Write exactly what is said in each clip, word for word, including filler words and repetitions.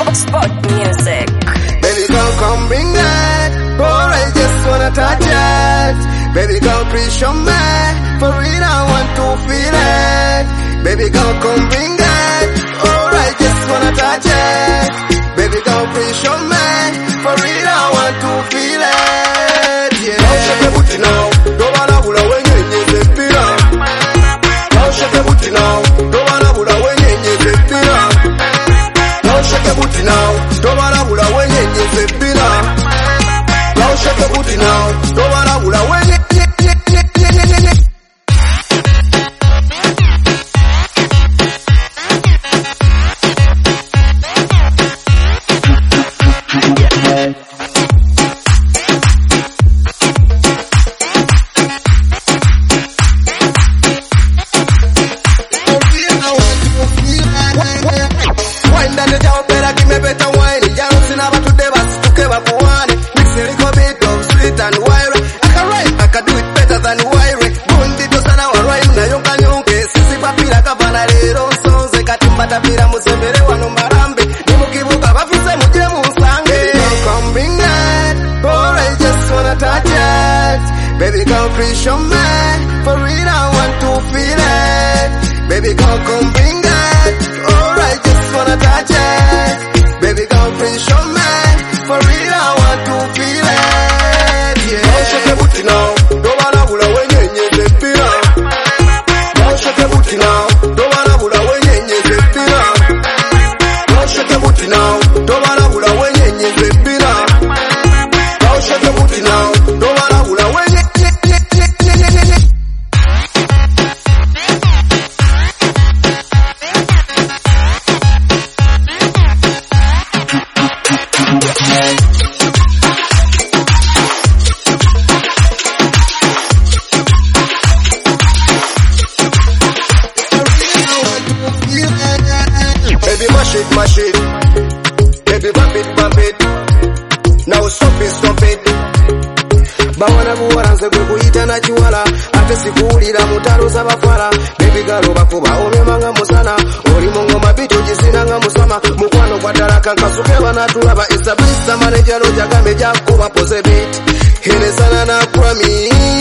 Sport music. Baby girl, come bring it. Oh, I just wanna touch it. Baby girl, please show me. For real, I want to feel it. Baby girl, come bring it. Oh, I just wanna touch it. Baby girl, please show me. For real, I want to feel it. Yeah. Now shake your booty now. Don't wanna bula when you need the pira. Now shake your booty now. Don't wanna bula when you need the pira. Now shake your booty now. Don't wanna bula when you need the pira. Now shake your booty now. Don't wanna bula when you tapira musembere wano marambe nimukibuka bafise mujye musange. Come bring it, oh I just wanna touch it. Baby girl, please show me. For real, I want to feel it. Baby girl, come bring it, oh I just wanna touch it. Baby girl, please show me. For real, I want to feel it. Yeah. Now shake your booty now. Don't wanna bula when you need the pira. Now shake your booty now. Don't wanna bula when you need the pira. Now shake your booty now. Don't wanna bula when you need the pira. Now shake your booty now. Don't wanna bula when you mash it, mash it. Baby, bump it, bump it. Now stop it, stop it. Bawana buwaranze gwe kuyita na kiwala ate sikuwulira mutalo z'abafala. Baby girl bakuba omemanga musana oli mu ngoma bitu gisinanga musama mukwano gwa talaka nkasuke banatulaba esabisa manejalo jagambe jakuba pose bit hele sana na kwami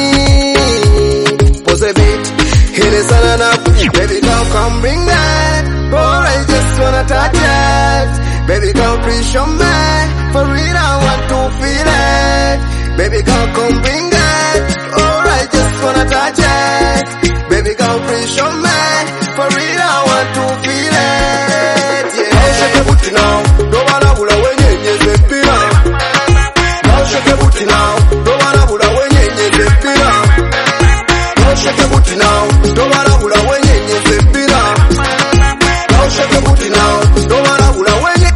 pose bit hele sana na. Baby girl, come bring that. Oh, I just wanna touch it. Baby girl, please show me. For real, I want to feel it. Baby girl, come bring it. Oh, I just wanna touch it. Baby girl, please show me. For real, I want to feel it. Yeah. Now shake your booty now. Don't wanna bula when you need the pira. Now shake your booty now. Don't wanna bula when you need the pira. Now shake your booty now. Don't wanna bula when you need the pira. Now shake your booty now. Don't wanna bula when you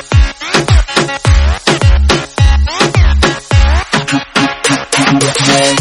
need.